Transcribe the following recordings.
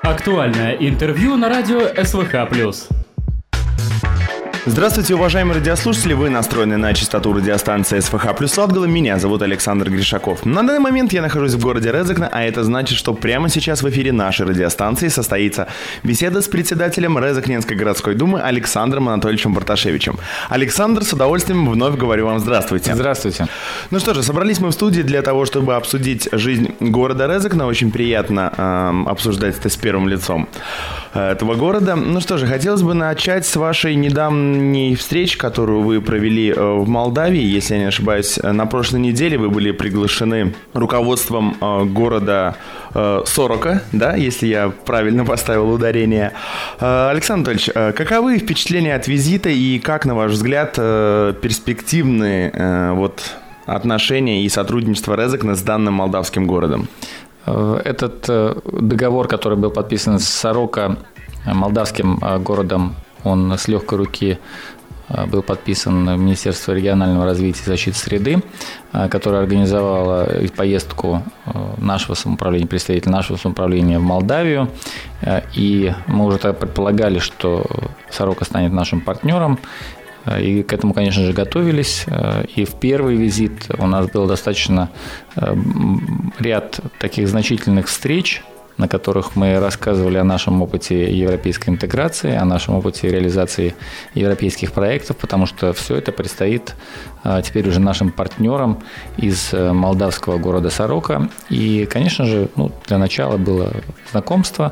Актуальное интервью на радио СВХ+. Здравствуйте, уважаемые радиослушатели, вы настроены на частоту радиостанции СВХ плюс Латгала. Меня зовут Александр Гришаков. На данный момент я нахожусь в городе Резекне, а это значит, что прямо сейчас в эфире нашей радиостанции состоится беседа с председателем Резекненской городской думы Александром Анатольевичем Барташевичем. Александр, с удовольствием вновь говорю вам здравствуйте. Здравствуйте. Ну что же, собрались мы в студии для того, чтобы обсудить жизнь города Резекне. Очень приятно обсуждать это с первым лицом этого города. Ну что же, хотелось бы начать с вашей недавней встречи, которую вы провели в Молдавии. Если я не ошибаюсь, на прошлой неделе вы были приглашены руководством города Сорока, да, если я правильно поставил ударение. Александр Анатольевич, каковы впечатления от визита и как, на ваш взгляд, перспективные отношения и сотрудничество Резекне с данным молдавским городом? Этот договор, который был подписан с Сорока, молдавским городом, он с легкой руки был подписан в Министерство регионального развития и защиты среды, которое организовало поездку нашего самоуправления, представителя нашего самоуправления в Молдавию. И мы уже тогда предполагали, что Сорока станет нашим партнером. И к этому, конечно же, готовились. И в первый визит у нас был достаточно ряд таких значительных встреч, на которых мы рассказывали о нашем опыте европейской интеграции, о нашем опыте реализации европейских проектов, потому что все это предстоит теперь уже нашим партнерам из молдавского города Сорока. И, конечно же, для начала было знакомство.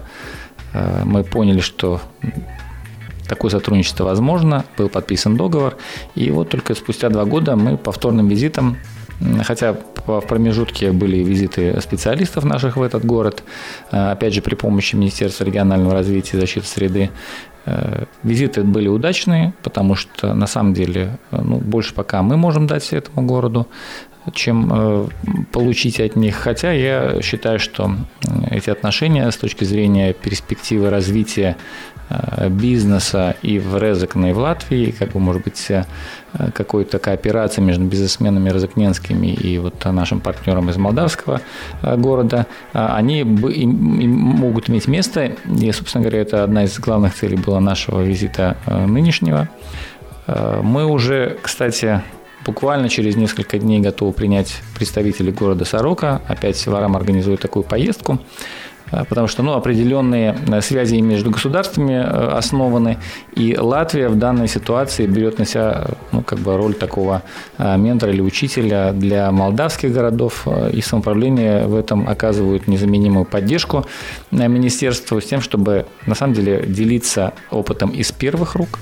Мы поняли, что такое сотрудничество возможно, был подписан договор, и вот только спустя 2 года мы повторным визитом, хотя в промежутке были визиты специалистов наших в этот город, опять же при помощи Министерства регионального развития и защиты среды, визиты были удачные, потому что на самом деле больше пока мы можем дать этому городу, чем получить от них. Хотя я считаю, что эти отношения с точки зрения перспективы развития бизнеса и в Резекне, и в Латвии, может быть, какой-то кооперации между бизнесменами резекненскими и нашим партнером из молдавского города, они могут иметь место. И, собственно говоря, это одна из главных целей была нашего визита нынешнего. Мы уже, кстати, буквально через несколько дней готовы принять представителей города Сорока. Опять Варам организует такую поездку, потому что определенные связи между государствами основаны, и Латвия в данной ситуации берет на себя роль такого ментора или учителя для молдавских городов, и самоуправление в этом оказывают незаменимую поддержку министерству с тем, чтобы на самом деле делиться опытом из первых рук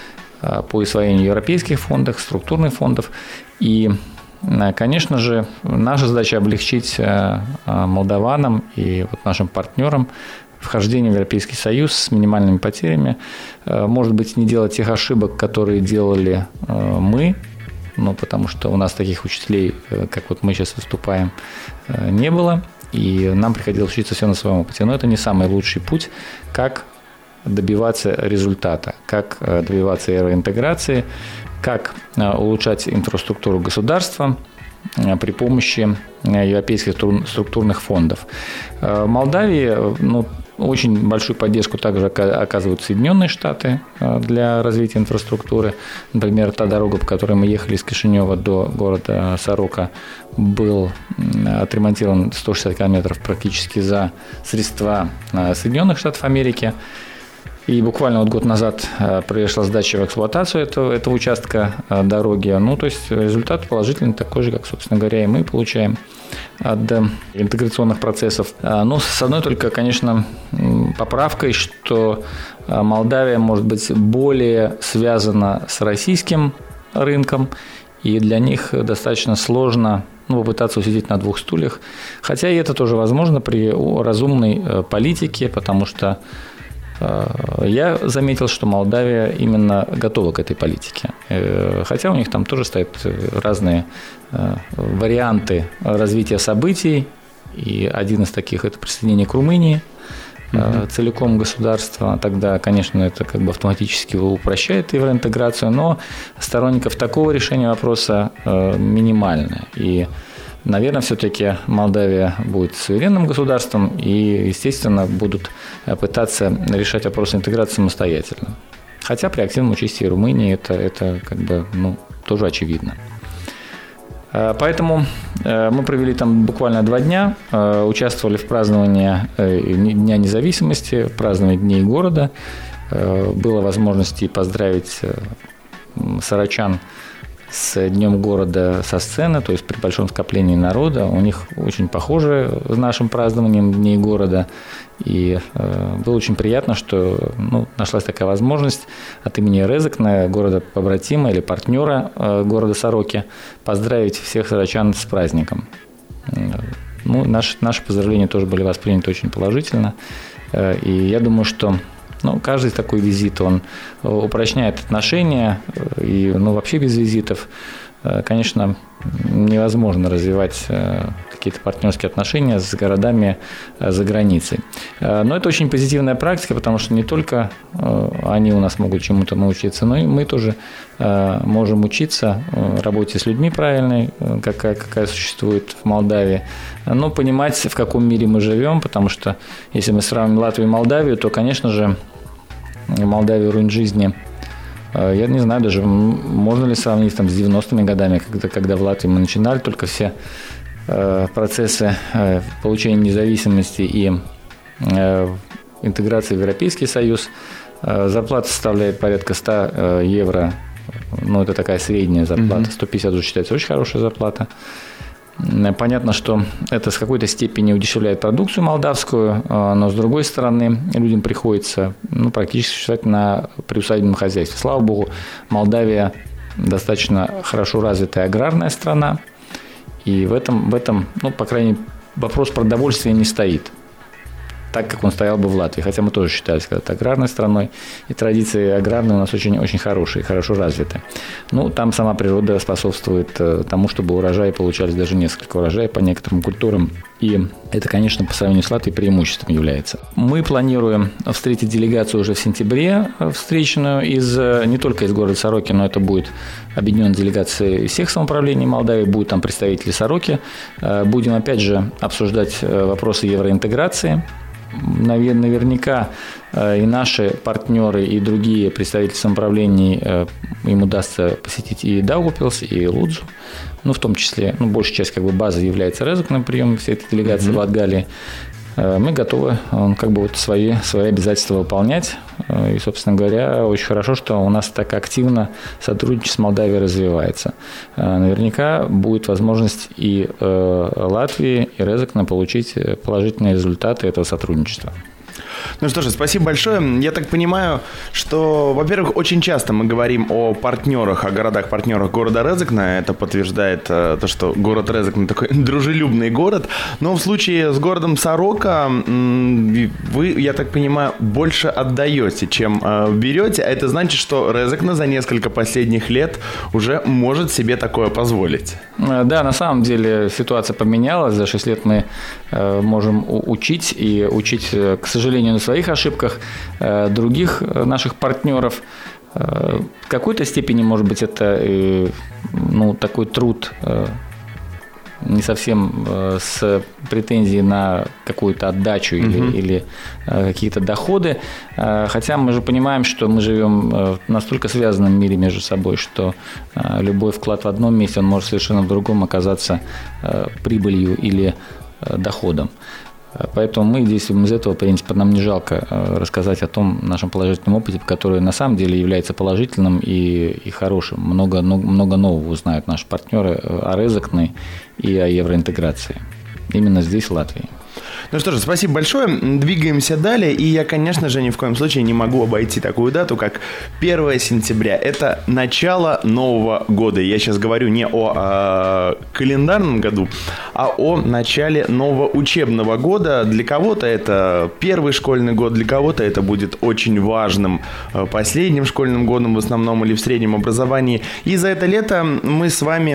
по освоению европейских фондов, структурных фондов. И, конечно же, наша задача облегчить молдаванам и нашим партнерам вхождение в Европейский Союз с минимальными потерями. Может быть, не делать тех ошибок, которые делали мы, потому что у нас таких учителей, как мы сейчас выступаем, не было, и нам приходилось учиться все на своем опыте. Но это не самый лучший путь, как добиваться результата, как добиваться евроинтеграции, как улучшать инфраструктуру государства при помощи европейских структурных фондов. В Молдавии очень большую поддержку также оказывают Соединенные Штаты для развития инфраструктуры. Например, та дорога, по которой мы ехали из Кишинева до города Сорока, был отремонтирован 160 километров практически за средства Соединенных Штатов Америки. И буквально год назад произошла сдача в эксплуатацию этого участка дороги. То есть результат положительный, такой же, как, собственно говоря, и мы получаем от интеграционных процессов. Но с одной только, конечно, поправкой, что Молдавия может быть более связана с российским рынком, и для них достаточно сложно попытаться усидеть на 2 стульях. Хотя и это тоже возможно при разумной политике, потому что я заметил, что Молдавия именно готова к этой политике. Хотя у них там тоже стоят разные варианты развития событий. И один из таких – это присоединение к Румынии целиком государства. Тогда, конечно, это автоматически упрощает евроинтеграцию, но сторонников такого решения вопроса минимально. И наверное, все-таки Молдавия будет суверенным государством и, естественно, будут пытаться решать вопросы интеграции самостоятельно. Хотя при активном участии Румынии это как бы, тоже очевидно. Поэтому мы провели там буквально 2 дня, участвовали в праздновании Дня независимости, в праздновании Дней города. Была возможность поздравить сарачан с Днем города со сцены, то есть при большом скоплении народа. У них очень похоже с нашим празднованием Дней города. И было очень приятно, что нашлась такая возможность от имени Резекне, города-побратима или партнера города Сороки, поздравить всех сарачан с праздником. Наши поздравления тоже были восприняты очень положительно. И я думаю, что каждый такой визит, он упрочняет отношения, и вообще без визитов, конечно, невозможно развивать какие-то партнерские отношения с городами за границей. Но это очень позитивная практика, потому что не только они у нас могут чему-то научиться, но и мы тоже можем учиться работе с людьми правильной, какая существует в Молдавии, но понимать, в каком мире мы живем, потому что если мы сравним Латвию и Молдавию, то, конечно же, Молдавия уровень жизни, я не знаю, даже можно ли сравнить с 90-ми годами, когда в Латвии мы начинали только все процессы получения независимости и интеграции в Европейский Союз. Зарплата составляет порядка 100 евро, это такая средняя зарплата, 150 уже считается очень хорошая зарплата. Понятно, что это с какой-то степени удешевляет продукцию молдавскую, но с другой стороны людям приходится практически существовать на приусадебном хозяйстве. Слава богу, Молдавия достаточно хорошо развитая аграрная страна, и в этом по крайней мере, вопрос продовольствия не стоит так, как он стоял бы в Латвии. Хотя мы тоже считались когда-то аграрной страной, и традиции аграрные у нас очень-очень хорошие, хорошо развиты. Там сама природа способствует тому, чтобы урожаи получались даже несколько урожаев по некоторым культурам, и это, конечно, по сравнению с Латвией преимуществом является. Мы планируем встретить делегацию уже в сентябре, встреченную не только из города Сороки, но это будет объединенная делегация из всех самоуправлений Молдавии, будут там представители Сороки. Будем, опять же, обсуждать вопросы евроинтеграции. Наверняка и наши партнеры, и другие представители самоуправлений, им удастся посетить и Даугавпилс, и Лудзу. В том числе, большая часть базы является Резекне, прием всей этой делегации в Латгалии. Мы готовы свои обязательства выполнять. И, собственно говоря, очень хорошо, что у нас так активно сотрудничество с Молдавией развивается. Наверняка будет возможность и Латвии, и Резекне получить положительные результаты этого сотрудничества. Что же, спасибо большое. Я так понимаю, что, во-первых, очень часто мы говорим о партнерах, о городах-партнерах города Резекне. Это подтверждает то, что город Резекне такой дружелюбный город. Но в случае с городом Сорока вы, я так понимаю, больше отдаете, чем берете. А это значит, что Резекне за несколько последних лет уже может себе такое позволить. Да, на самом деле ситуация поменялась. За 6 лет мы можем учить, к сожалению, на своих ошибках других наших партнеров. В какой-то степени, может быть, это такой труд не совсем с претензией на какую-то отдачу или какие-то доходы. Хотя мы же понимаем, что мы живем в настолько связанном мире между собой, что любой вклад в одном месте, он может совершенно в другом оказаться прибылью или доходом. Поэтому мы действуем из этого принципа. Нам не жалко рассказать о том нашем положительном опыте, который на самом деле является положительным и хорошим. Много нового узнают наши партнеры о Резекне и о евроинтеграции. Именно здесь, в Латвии. Что же, спасибо большое. Двигаемся далее. И я, конечно же, ни в коем случае не могу обойти такую дату, как 1 сентября. Это начало Нового года. Я сейчас говорю не о календарном году, а о начале нового учебного года. Для кого-то это первый школьный год, для кого-то это будет очень важным последним школьным годом в основном или в среднем образовании. И за это лето мы с вами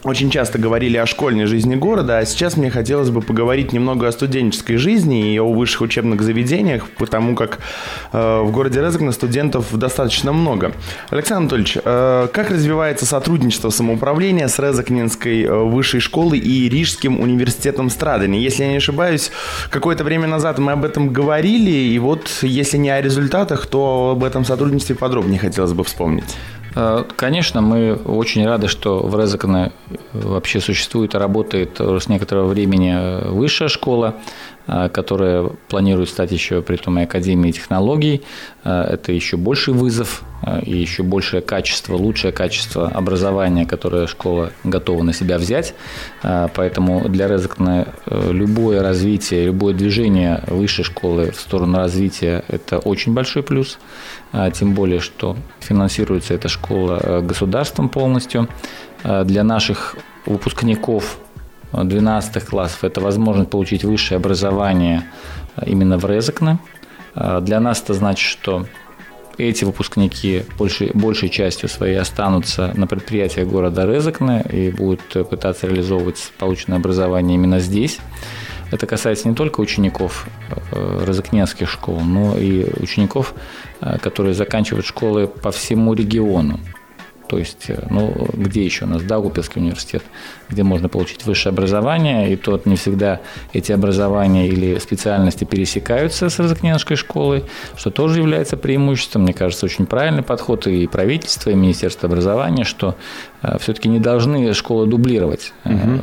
очень часто говорили о школьной жизни города, а сейчас мне хотелось бы поговорить немного о студенческой жизни и о высших учебных заведениях, потому как в городе Резекне студентов достаточно много. Александр Анатольевич, как развивается сотрудничество самоуправления с Резекненской высшей школой и Рижским университетом Страдани? Если я не ошибаюсь, какое-то время назад мы об этом говорили, и вот если не о результатах, то об этом сотрудничестве подробнее хотелось бы вспомнить. Конечно, мы очень рады, что в Резекне вообще существует и работает с некоторого времени высшая школа, которая планирует стать еще при том и Академией технологий. Это еще больший вызов и еще большее качество, лучшее качество образования, которое школа готова на себя взять. Поэтому для Резекне любое развитие, любое движение высшей школы в сторону развития – это очень большой плюс. Тем более, что финансируется эта школа государством полностью. Для наших выпускников 12 классов это возможность получить высшее образование именно в Резекне. Для нас это значит, что эти выпускники большей частью своей останутся на предприятиях города Резекне и будут пытаться реализовывать полученное образование именно здесь. Это касается не только учеников резекненских школ, но и учеников, которые заканчивают школы по всему региону. То есть, где еще у нас? Даугавпилский университет, где можно получить высшее образование, и то не всегда эти образования или специальности пересекаются с резекненской школой, что тоже является преимуществом. Мне кажется, очень правильный подход и правительства, и Министерства образования, что все-таки не должны школы дублировать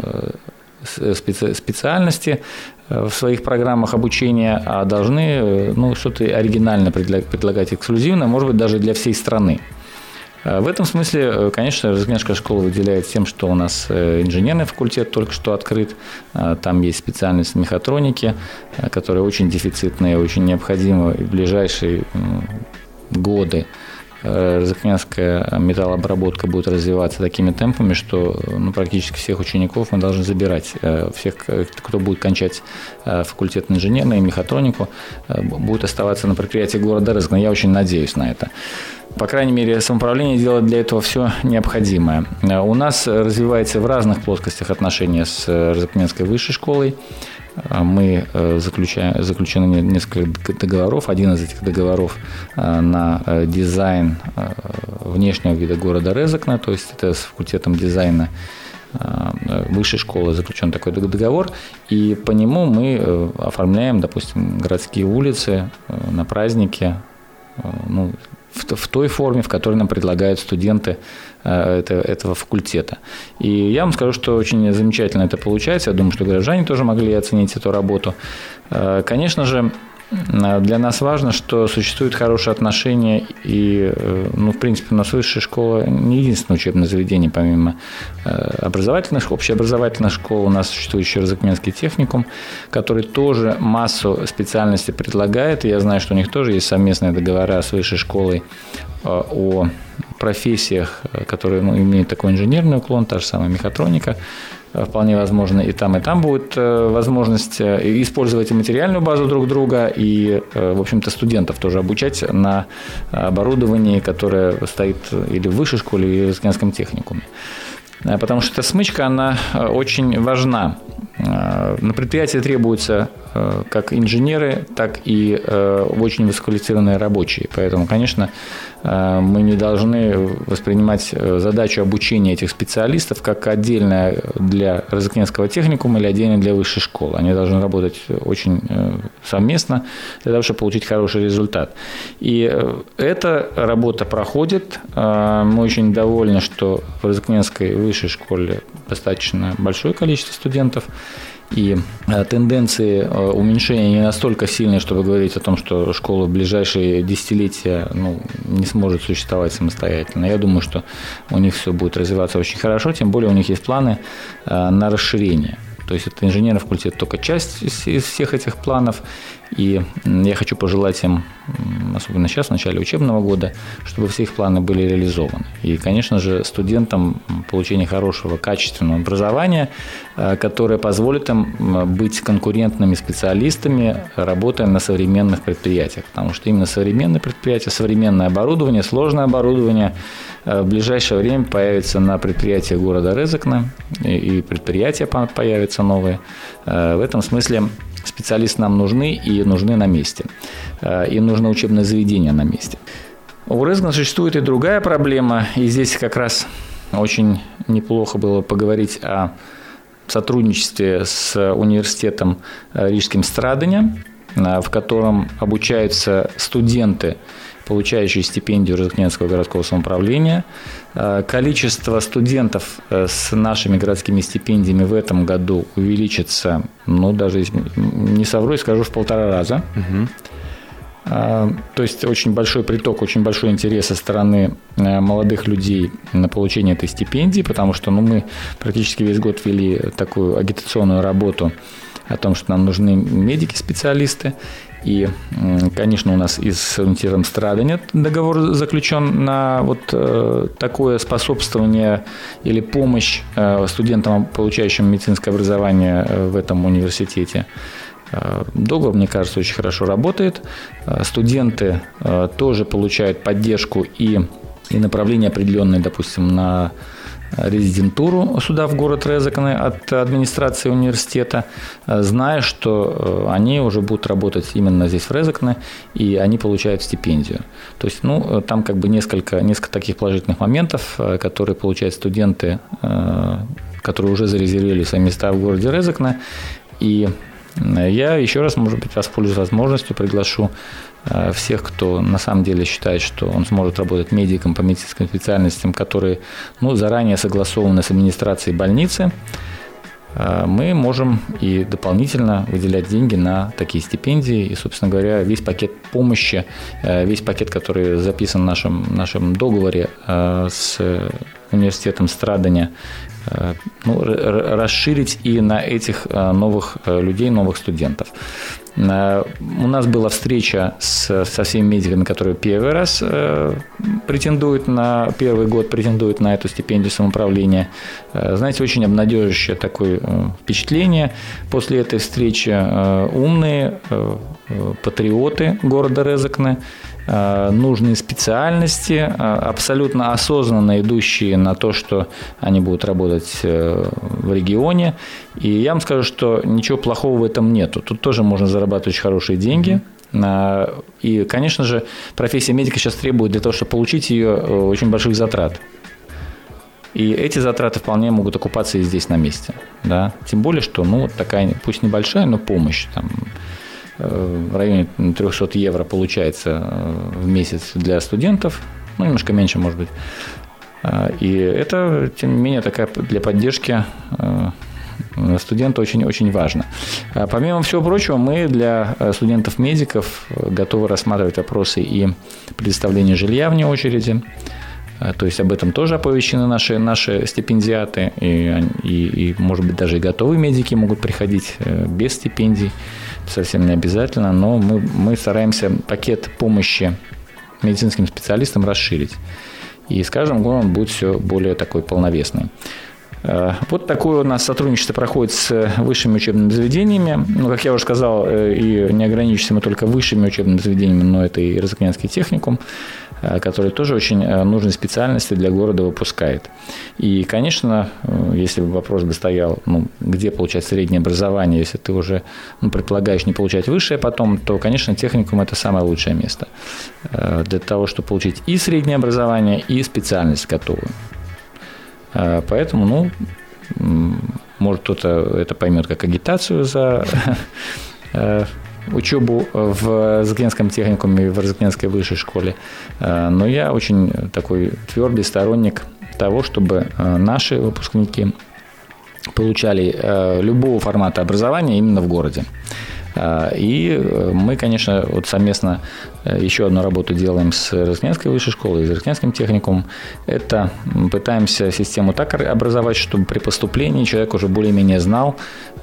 специальности в своих программах обучения, а должны что-то оригинальное предлагать эксклюзивно, может быть, даже для всей страны. В этом смысле, конечно, Резекненская школа выделяет тем, что у нас инженерный факультет только что открыт, там есть специальность мехатроники, которая очень дефицитная, очень необходима в ближайшие годы. Резекненская металлообработка будет развиваться такими темпами, что практически всех учеников мы должны забирать. Всех, кто будет кончать факультет инженерный и мехатронику, будет оставаться на предприятии города Резекне. Я очень надеюсь на это. По крайней мере, самоуправление делает для этого все необходимое. У нас развивается в разных плоскостях отношения с Резекненской высшей школой. Мы заключены несколько договоров. Один из этих договоров на дизайн внешнего вида города Резекне, то есть это с факультетом дизайна высшей школы заключен такой договор, и по нему мы оформляем, допустим, городские улицы на праздники, в той форме, в которой нам предлагают студенты этого факультета. И я вам скажу, что очень замечательно это получается. Я думаю, что горожане тоже могли оценить эту работу. Конечно же, для нас важно, что существуют хорошие отношения, и, в принципе, у нас высшая школа не единственное учебное заведение, помимо образовательных, общеобразовательных школ. У нас существует еще Резекненский техникум, который тоже массу специальностей предлагает. И я знаю, что у них тоже есть совместные договора с высшей школой о профессиях, которые имеют такой инженерный уклон, та же самая мехатроника. Вполне возможно, и там будет возможность использовать и материальную базу друг друга, и, в общем-то, студентов тоже обучать на оборудовании, которое стоит или в высшей школе, или в Резекненском техникуме. Потому что эта смычка, она очень важна. На предприятии требуются как инженеры, так и очень высококвалифицированные рабочие. Поэтому, конечно, мы не должны воспринимать задачу обучения этих специалистов как отдельно для Резекненского техникума или отдельно для высшей школы. Они должны работать очень совместно для того, чтобы получить хороший результат. И эта работа проходит. Мы очень довольны, что в Резекненской высшей школе достаточно большое количество студентов. И тенденции уменьшения не настолько сильные, чтобы говорить о том, что школа в ближайшие десятилетия не сможет существовать самостоятельно. Я думаю, что у них все будет развиваться очень хорошо, тем более у них есть планы на расширение. То есть это инженерный факультет только часть из всех этих планов. И я хочу пожелать им, особенно сейчас, в начале учебного года, чтобы все их планы были реализованы. И, конечно же, студентам получение хорошего, качественного образования, которое позволит им быть конкурентными специалистами, работая на современных предприятиях. Потому что именно современные предприятия, современное оборудование, сложное оборудование в ближайшее время появится на предприятиях города Рязанька, и предприятия появятся новые. В этом смысле специалисты нам нужны и нужны на месте. Им нужно учебное заведение на месте. У Рязаньки существует и другая проблема, и здесь как раз очень неплохо было поговорить о сотрудничестве с университетом Рижским Страдания, в котором обучаются студенты, получающие стипендию Рязанского городского самоуправления. Количество студентов с нашими городскими стипендиями в этом году увеличится, даже не совру, скажу, в 1,5 раза. То есть очень большой приток, очень большой интерес со стороны молодых людей на получение этой стипендии, потому что мы практически весь год вели такую агитационную работу о том, что нам нужны медики-специалисты. И, конечно, у нас и с университетом Страдания договор заключен на такое способствование или помощь студентам, получающим медицинское образование в этом университете. Договор, мне кажется, очень хорошо работает. Студенты тоже получают поддержку и направления определенные, допустим, на резидентуру сюда, в город Рязанька, от администрации университета, зная, что они уже будут работать именно здесь, в Рязаньке, и они получают стипендию. То есть, там несколько таких положительных моментов, которые получают студенты, которые уже зарезервировали свои места в городе Рязанька. И я еще раз, может быть, воспользуюсь возможностью, приглашу всех, кто на самом деле считает, что он сможет работать медиком по медицинским специальностям, которые заранее согласованы с администрацией больницы. Мы можем и дополнительно выделять деньги на такие стипендии. И, собственно говоря, весь пакет помощи, весь пакет, который записан в нашем договоре с университетом Страдания, расширить и на этих новых людей, новых студентов. У нас была встреча со всеми медиками, которые первый год претендуют на эту стипендию самоуправления. Знаете, очень обнадеживающее такое впечатление. После этой встречи умные патриоты города Рязанька, нужные специальности, абсолютно осознанно идущие на то, что они будут работать в регионе. И я вам скажу, что ничего плохого в этом нету. Тут тоже можно зарабатывать очень хорошие деньги. И, конечно же, профессия медика сейчас требует для того, чтобы получить ее, очень больших затрат. И эти затраты вполне могут окупаться и здесь на месте. Да? Тем более, что такая, пусть небольшая, но помощь в районе 300 евро получается в месяц для студентов, немножко меньше, может быть. И это, тем не менее, такая для поддержки студента очень важно. Помимо всего прочего, мы для студентов-медиков готовы рассматривать вопросы и предоставления жилья вне очереди. То есть об этом тоже оповещены наши стипендиаты, и, может быть, даже и готовые медики могут приходить без стипендий, совсем не обязательно, но мы стараемся пакет помощи медицинским специалистам расширить. И с каждым годом он будет все более такой полновесный. Вот такое у нас сотрудничество проходит с высшими учебными заведениями. Как я уже сказал, и не ограничимся мы только высшими учебными заведениями, но это и Рязаньский техникум, который тоже очень нужные специальности для города выпускает. И, конечно, если бы вопрос бы стоял, где получать среднее образование, если ты уже предполагаешь не получать высшее потом, то, конечно, техникум – это самое лучшее место для того, чтобы получить и среднее образование, и специальность готовую. Поэтому, может, кто-то это поймет как агитацию за учебу в Рязанском техникуме и в Рязанской высшей школе, но я очень такой твердый сторонник того, чтобы наши выпускники получали любого формата образования именно в городе. И мы, конечно, вот совместно еще одну работу делаем с Розыкненской высшей школой и с Розыкненским техникумом. Это пытаемся систему так образовать, чтобы при поступлении человек уже более-менее знал,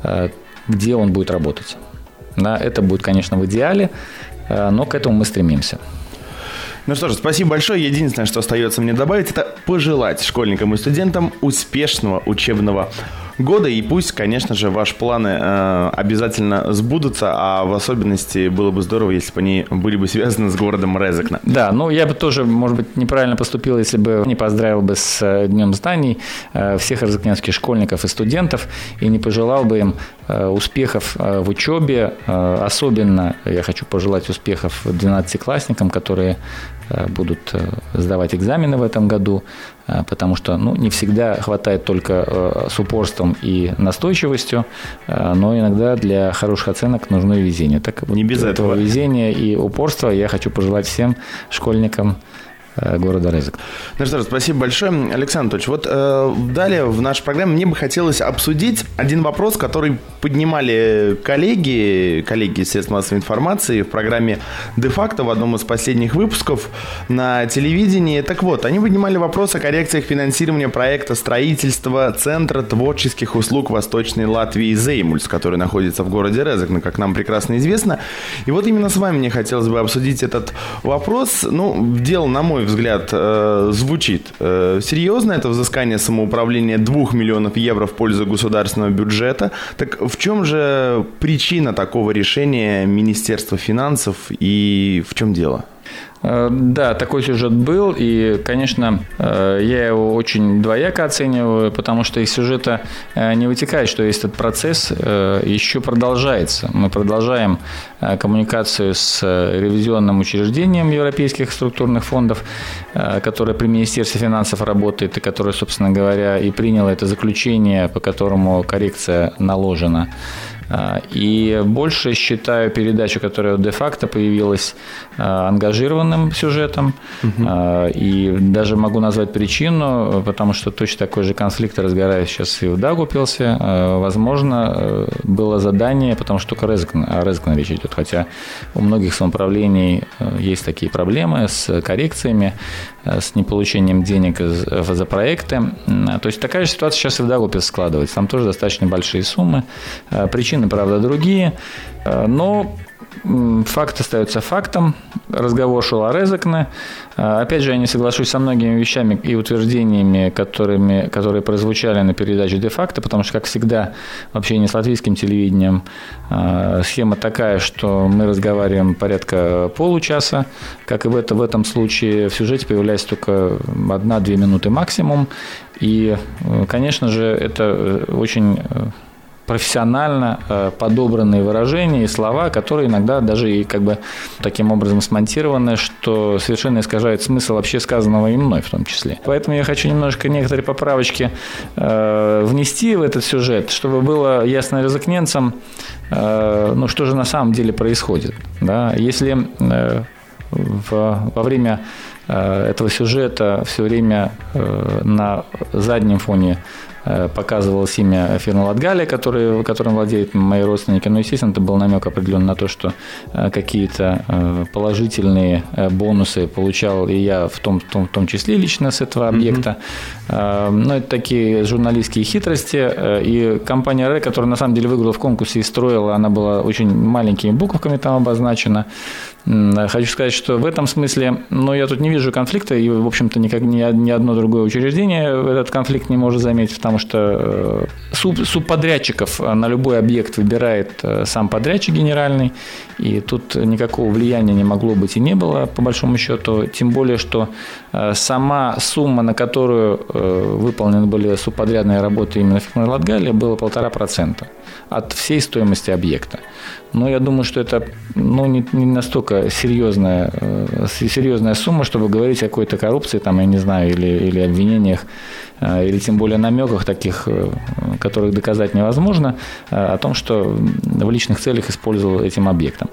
где он будет работать. Да, это будет, конечно, в идеале, но к этому мы стремимся. Ну что ж, спасибо большое. Единственное, что остается мне добавить, это пожелать школьникам и студентам успешного учебного года. И пусть, конечно же, ваши планы обязательно сбудутся, а в особенности было бы здорово, если бы они были бы связаны с городом Резекне. Да, ну я бы тоже, может быть, неправильно поступил, если бы не поздравил бы с Днем знаний всех розыкненских школьников и студентов и не пожелал бы им успехов в учебе. Особенно я хочу пожелать успехов 12-классникам, которые будут сдавать экзамены в этом году, потому что не всегда хватает только с упорством и настойчивостью, но иногда для хороших оценок нужно и везение. Так не без этого везения и упорства я хочу пожелать всем школьникам города Резекне. Ну что ж, спасибо большое. Александр Анатольевич, вот далее в нашей программе мне бы хотелось обсудить один вопрос, который поднимали коллеги из средств массовой информации в программе «Де-факто» в одном из последних выпусков на телевидении. Так вот, они поднимали вопрос о коррекциях финансирования проекта строительства Центра творческих услуг Восточной Латвии «Зеймульс», который находится в городе Резекне, как нам прекрасно известно. И вот именно с вами мне хотелось бы обсудить этот вопрос. Дело, на мой взгляд, звучит серьезно. Это взыскание самоуправления 2 миллионов евро в пользу государственного бюджета. Так в чем же причина такого решения Министерства финансов и в чем дело? Да, такой сюжет был, и, конечно, я его очень двояко оцениваю, потому что из сюжета не вытекает, что весь этот процесс еще продолжается. Мы продолжаем коммуникацию с ревизионным учреждением европейских структурных фондов, которое при Министерстве финансов работает, и которое, собственно говоря, и приняло это заключение, по которому коррекция наложена. И больше считаю передачу, которая де-факто появилась, ангажированным сюжетом. И даже могу назвать причину, потому что точно такой же конфликт разгорается сейчас и в Даугавпилсе. Возможно, было задание, потому что только о Резекне речь идет. Хотя у многих самоуправлений есть такие проблемы с коррекциями, с неполучением денег за проекты. То есть такая же ситуация сейчас и в Даугавпилсе складывается. Там тоже достаточно большие суммы. Причины, правда, другие. Но факт остается фактом. Разговор шел о Резекне. Опять же, я не соглашусь со многими вещами и утверждениями, которые прозвучали на передаче «Де-факто», потому что, как всегда, в общении с латвийским телевидением схема такая, что мы разговариваем порядка получаса, как и в этом случае в сюжете появляется только 1-2 минуты максимум. И, конечно же, это очень профессионально подобранные выражения и слова, которые иногда даже и таким образом смонтированы, что совершенно искажает смысл вообще сказанного и мной в том числе. Поэтому я хочу немножко некоторые поправочки внести в этот сюжет, чтобы было ясно розыкненцам, что же на самом деле происходит. Да? Если во время этого сюжета все время на заднем фоне показывалось имя фирмы «Латгалия», которым владеют мои родственники. Но, естественно, это был намек определенно на то, что какие-то положительные бонусы получал и я в том числе лично с этого объекта. Но это такие журналистские хитрости. И компания «Ре», которая на самом деле выиграла в конкурсе и строила, она была очень маленькими буковками там обозначена. Хочу сказать, что в этом смысле, я тут не вижу конфликта, и, в общем-то, ни одно другое учреждение этот конфликт не может заметить, потому что субподрядчиков на любой объект выбирает сам подрядчик генеральный, и тут никакого влияния не могло быть и не было, по большому счету, тем более, что сама сумма, на которую выполнены были субподрядные работы именно фирмы «Латгалия», была 1,5% от всей стоимости объекта. Но я думаю, что это не настолько серьезная сумма, чтобы говорить о какой-то коррупции, там, я не знаю, или обвинениях, или тем более намеках таких, которых доказать невозможно, о том, что в личных целях использовал этим объектом.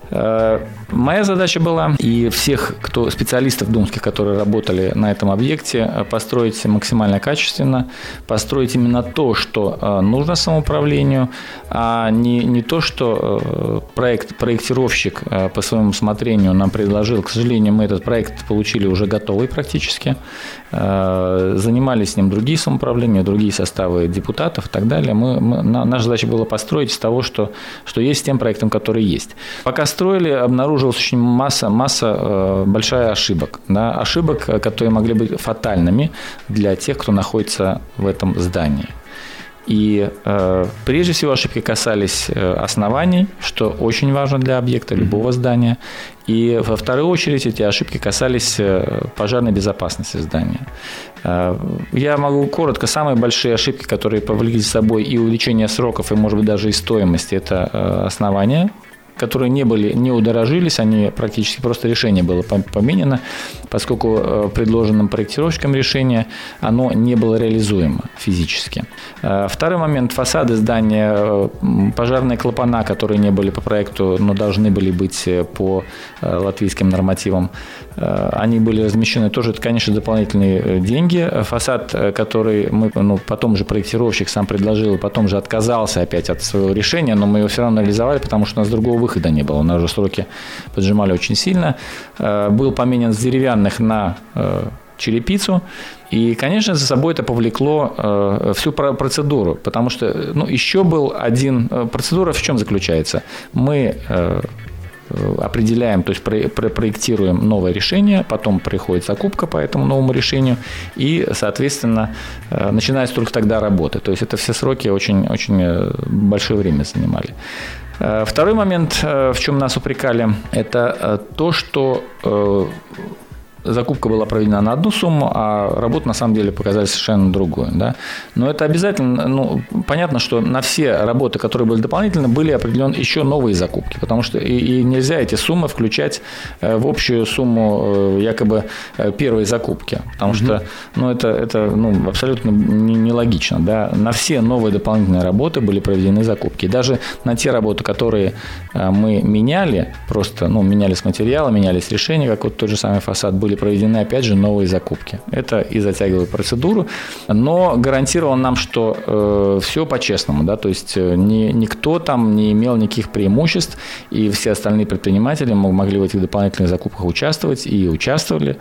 Моя задача была, и всех специалистов думских, которые работали на этом объекте, построить максимально качественно, построить именно то, что нужно самоуправлению, а не то, что проектировщик по своему усмотрению нам предложил. К сожалению, мы этот проект получили уже готовый практически. Занимались с ним другие самоуправления, другие составы депутатов и так далее. Наша задача была построить из того, что есть с тем проектом, который есть. Пока строили, обнаружилась очень масса большая ошибок. Да? Ошибок, которые могли быть фатальными для тех, кто находится в этом здании. И прежде всего ошибки касались оснований, что очень важно для объекта, любого здания. И во вторую очередь эти ошибки касались пожарной безопасности здания. Я могу коротко, самые большие ошибки, которые повлекли за собой и увеличение сроков, и, может быть, даже и стоимости, это основания, которые не удорожились, они практически просто решение было поменено, поскольку предложенным проектировщиком решение, оно не было реализуемо физически. Второй момент – фасады здания, пожарные клапана, которые не были по проекту, но должны были быть по латвийским нормативам, они были размещены тоже, это, конечно, дополнительные деньги. Фасад, который потом же проектировщик сам предложил, и потом же отказался опять от своего решения, но мы его все равно реализовали, потому что у нас другого выхода не было. У нас уже сроки поджимали очень сильно. Был поменен с деревянных на черепицу. И, конечно, за собой это повлекло всю процедуру, потому что еще был процедура в чем заключается? Мы определяем, то есть проектируем новое решение, потом приходит закупка по этому новому решению, и, соответственно, начинается только тогда работа. То есть это все сроки очень, очень большое время занимали. Второй момент, в чем нас упрекали, это то, что закупка была проведена на одну сумму, а работы на самом деле показали совершенно другую. Да? Но это обязательно, понятно, что на все работы, которые были дополнительно, были определены еще новые закупки, потому что и нельзя эти суммы включать в общую сумму якобы первой закупки, потому что это абсолютно нелогично. Да? На все новые дополнительные работы были проведены закупки. И даже на те работы, которые мы меняли, просто менялись материалы, менялись решения, как вот тот же самый фасад, были проведены, опять же, новые закупки. Это и затягивает процедуру, но гарантировало нам, что все по-честному, да, то есть никто там не имел никаких преимуществ, и все остальные предприниматели могли в этих дополнительных закупках участвовать и участвовали.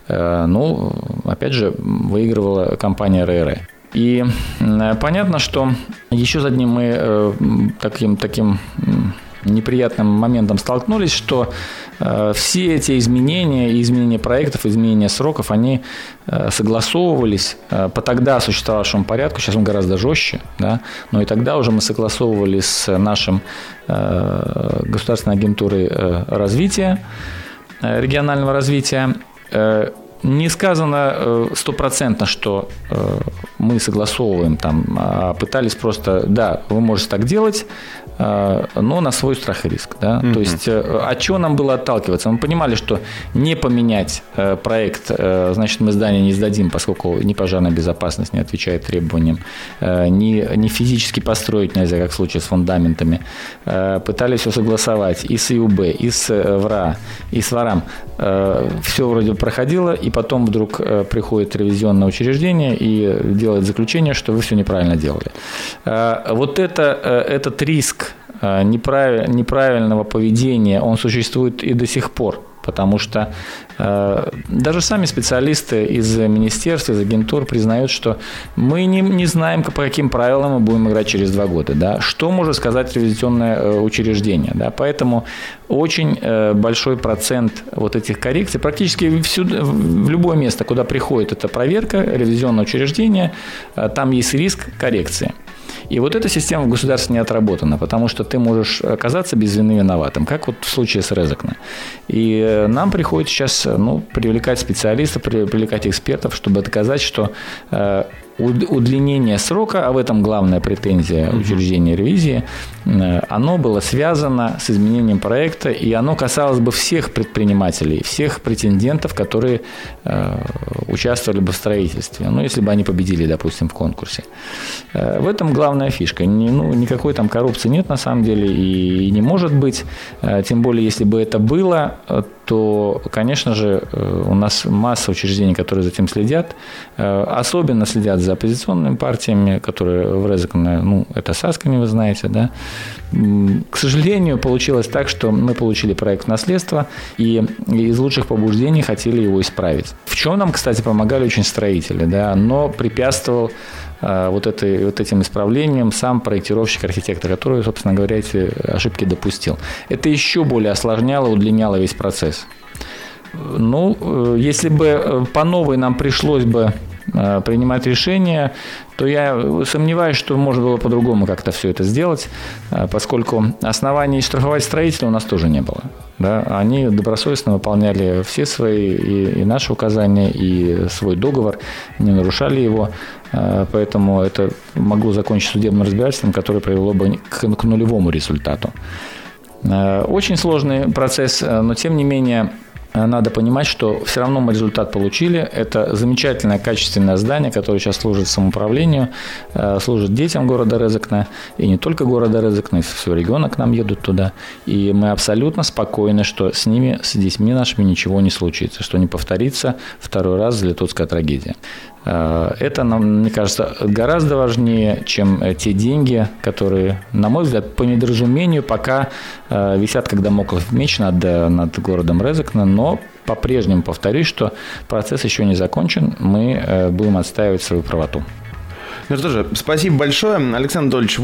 Опять же, выигрывала компания РР. И понятно, что еще за одним мы таким неприятным моментом столкнулись, что все эти изменения проектов, изменения сроков, они согласовывались по тогда существовавшему порядку, сейчас он гораздо жестче, да, но и тогда уже мы согласовывали с нашим государственной агентурой развития, регионального развития. Не сказано стопроцентно, что мы согласовываем там, а пытались просто, да, вы можете так делать, но на свой страх и риск. Да? То есть от чего нам было отталкиваться? Мы понимали, что не поменять проект, значит, мы здание не сдадим, поскольку ни пожарная безопасность не отвечает требованиям, ни физически построить нельзя, как в случае с фундаментами. Пытались все согласовать и с ИУБ, и с ВРА, и с ВАРАМ. Все вроде проходило, и потом вдруг приходит ревизионное учреждение и делает заключение, что вы все неправильно делали. Вот этот риск неправильного поведения, он существует и до сих пор. Потому что даже сами специалисты из министерства, из агентур признают, что мы не знаем, по каким правилам мы будем играть через 2 года. Да? Что может сказать ревизионное учреждение. Да? Поэтому очень большой процент вот этих коррекций, практически всюду, в любое место, куда приходит эта проверка, ревизионное учреждение, там есть риск коррекции. И вот эта система в государстве не отработана, потому что ты можешь оказаться без вины виноватым, как вот в случае с Резекне. И нам приходится сейчас привлекать специалистов, привлекать экспертов, чтобы доказать, что удлинение срока, а в этом главная претензия учреждения ревизии, оно было связано с изменением проекта, и оно касалось бы всех предпринимателей, всех претендентов, которые участвовали бы в строительстве, если бы они победили, допустим, в конкурсе. В этом главная фишка. Никакой там коррупции нет на самом деле и не может быть, тем более, если бы это было, то, конечно же, у нас масса учреждений, которые за этим следят, особенно следят за оппозиционными партиями, которые в Резекне, это Сасками, вы знаете, да. К сожалению, получилось так, что мы получили проект наследства и из лучших побуждений хотели его исправить. В чем нам, кстати, помогали очень строители, да, но препятствовал этим исправлением сам проектировщик-архитектор, который, собственно говоря, эти ошибки допустил. Это еще более осложняло, удлиняло весь процесс. Если бы по новой нам пришлось бы принимать решения, то я сомневаюсь, что можно было по-другому как-то все это сделать, поскольку оснований штрафовать строителя у нас тоже не было. Да? Они добросовестно выполняли все свои и наши указания, и свой договор, не нарушали его, поэтому это могло закончиться судебным разбирательством, которое привело бы к нулевому результату. Очень сложный процесс, но тем не менее надо понимать, что все равно мы результат получили. Это замечательное, качественное здание, которое сейчас служит самоуправлению, служит детям города Резекне, и не только города Резекне, из всего региона к нам едут туда. И мы абсолютно спокойны, что с ними, с детьми нашими ничего не случится, что не повторится второй раз Залитутская трагедия. Это, мне кажется, гораздо важнее, чем те деньги, которые, на мой взгляд, по недоразумению пока висят как дамоклов меч над городом Резекне, но по-прежнему повторюсь, что процесс еще не закончен, мы будем отстаивать свою правоту. Что же, спасибо большое, Александр Анатольевич.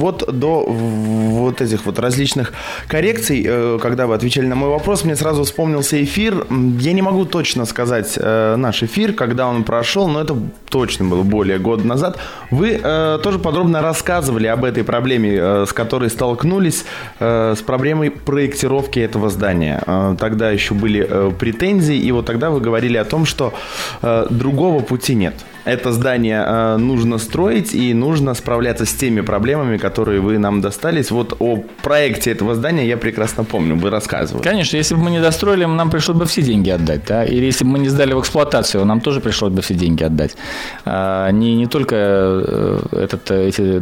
До этих различных коррекций, когда вы отвечали на мой вопрос, мне сразу вспомнился эфир. Я не могу точно сказать наш эфир, когда он прошел, но это точно было более года назад. Вы тоже подробно рассказывали об этой проблеме, с которой столкнулись, с проблемой проектировки этого здания. Тогда еще были претензии, и тогда вы говорили о том, что другого пути нет. Это здание нужно строить, и нужно справляться с теми проблемами, которые вы нам достались. О проекте этого здания я прекрасно помню, вы рассказывали. Конечно, если бы мы не достроили, нам пришлось бы все деньги отдать, да? Или если бы мы не сдали в эксплуатацию, нам тоже пришлось бы все деньги отдать. Не только эти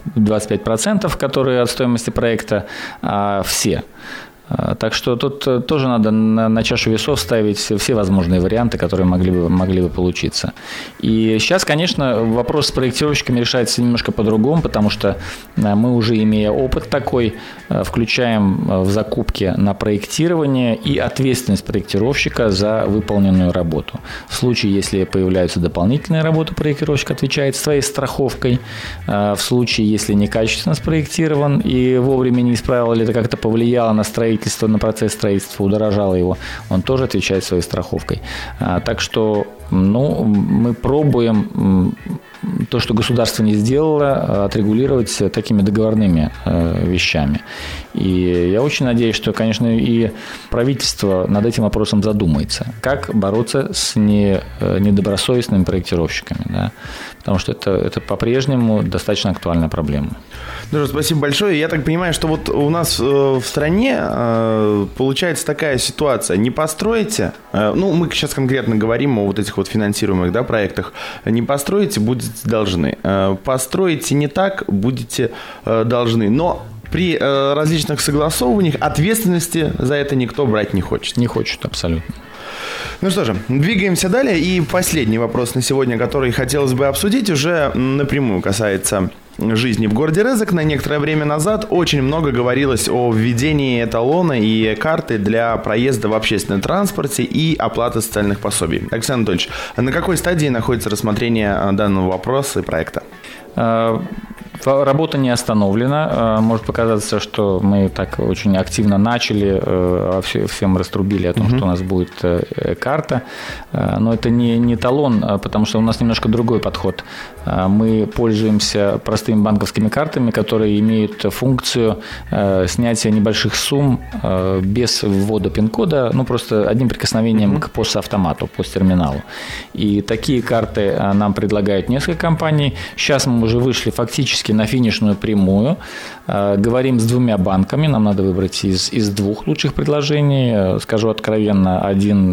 25%, которые от стоимости проекта, а все. Так что тут тоже надо на чашу весов ставить все возможные варианты, которые могли бы получиться. И сейчас, конечно, вопрос с проектировщиками решается немножко по-другому, потому что мы уже, имея опыт такой, включаем в закупки на проектирование и ответственность проектировщика за выполненную работу. В случае, если появляются дополнительные работы, проектировщик отвечает своей страховкой. В случае, если некачественно спроектирован и вовремя не исправил, или это как-то повлияло на строительство, на процесс строительства, удорожало его, он тоже отвечает своей страховкой. Так что мы пробуем то, что государство не сделало, отрегулировать такими договорными вещами. И я очень надеюсь, что, конечно, и правительство над этим вопросом задумается. Как бороться с недобросовестными проектировщиками, да? Потому что это по-прежнему достаточно актуальная проблема. Спасибо большое. Я так понимаю, что у нас в стране получается такая ситуация. Не построите, мы сейчас конкретно говорим о этих финансируемых, да, проектах, не построите, будете должны. Построите не так, будете должны. Но при различных согласовываниях ответственности за это никто брать не хочет. Не хочет, абсолютно. Что же, двигаемся далее. И последний вопрос на сегодня, который хотелось бы обсудить, уже напрямую касается жизни в городе Резекне. Некоторое время назад очень много говорилось о введении эталона и карты для проезда в общественном транспорте и оплаты социальных пособий. Александр Анатольевич, на какой стадии находится рассмотрение данного вопроса и проекта? Работа не остановлена. Может показаться, что мы так очень активно начали, всем раструбили о том, что у нас будет карта. Но это не талон, потому что у нас немножко другой подход. Мы пользуемся простыми банковскими картами, которые имеют функцию снятия небольших сумм без ввода пин-кода, просто одним прикосновением к POS-автомату, POS-терминалу. И такие карты нам предлагают несколько компаний. Сейчас мы уже вышли фактически на финишную прямую. Говорим с 2 банками. Нам надо выбрать из 2 лучших предложений. Скажу откровенно,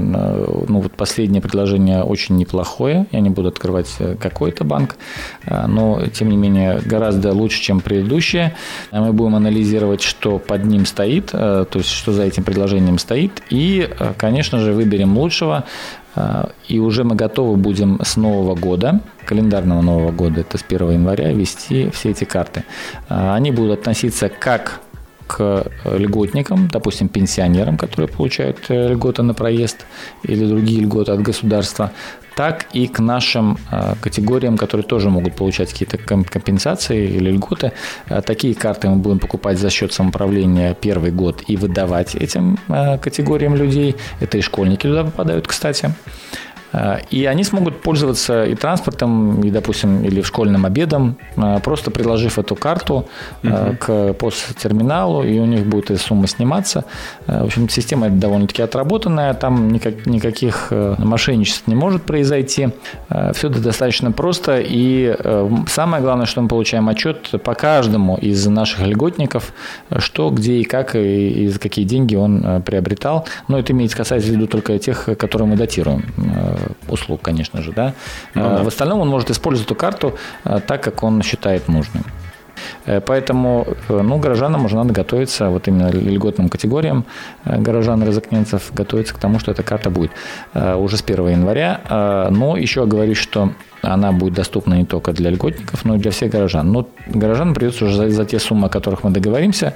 последнее предложение очень неплохое. Я не буду открывать какой-то банк, но, тем не менее, гораздо лучше, чем предыдущее. Мы будем анализировать, что под ним стоит, то есть, что за этим предложением стоит. И, конечно же, выберем лучшего. И уже мы готовы будем с Нового года, календарного Нового года, это с 1 января, ввести все эти карты. Они будут относиться как к льготникам, допустим, пенсионерам, которые получают льготы на проезд или другие льготы от государства, так и к нашим категориям, которые тоже могут получать какие-то компенсации или льготы. Такие карты мы будем покупать за счет самоуправления первый год и выдавать этим категориям людей. Это и школьники туда попадают, кстати. И они смогут пользоваться и транспортом, и, допустим, или школьным обедом, просто приложив эту карту к POS-терминалу, и у них будет эта сумма сниматься. В общем, система довольно-таки отработанная, там никаких мошенничеств не может произойти. Все это достаточно просто, и самое главное, что мы получаем отчет по каждому из наших льготников, что, где и как, и за какие деньги он приобретал. Но это имеется касается в виду только тех, которые мы датируем. Услуг, конечно же, да. В остальном он может использовать эту карту так, как он считает нужным. Поэтому горожанам уже надо готовиться, вот именно льготным категориям горожан и розыкненцев, готовиться к тому, что эта карта будет уже с 1 января. Но еще говорю, что она будет доступна не только для льготников, но и для всех горожан. Но горожанам придется уже за те суммы, о которых мы договоримся,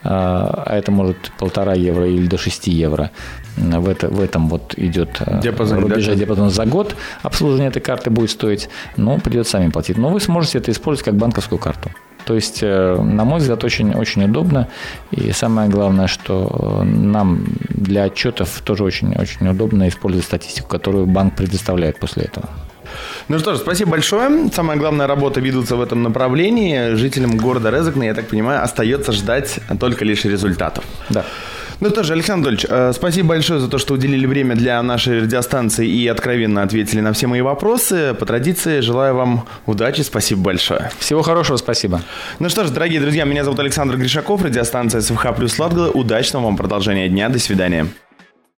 а это может 1,5 евро или до 6 евро, в этом вот идет диапазон за год обслуживание этой карты будет стоить, но придется сами платить. Но вы сможете это использовать как банковскую карту. То есть, на мой взгляд, очень удобно. И самое главное, что нам для отчетов тоже очень удобно использовать статистику, которую банк предоставляет после этого. Ну что ж, спасибо большое. Самая главная работа ведутся в этом направлении. Жителям города Резекне, я так понимаю, остается ждать только лишь результатов. Да. Ну что же, Александр Анатольевич, спасибо большое за то, что уделили время для нашей радиостанции и откровенно ответили на все мои вопросы. По традиции, желаю вам удачи, спасибо большое. Всего хорошего, спасибо. Ну что ж, дорогие друзья, меня зовут Александр Гришаков, радиостанция СВХ плюс Латгала. Удачного вам продолжения дня, до свидания.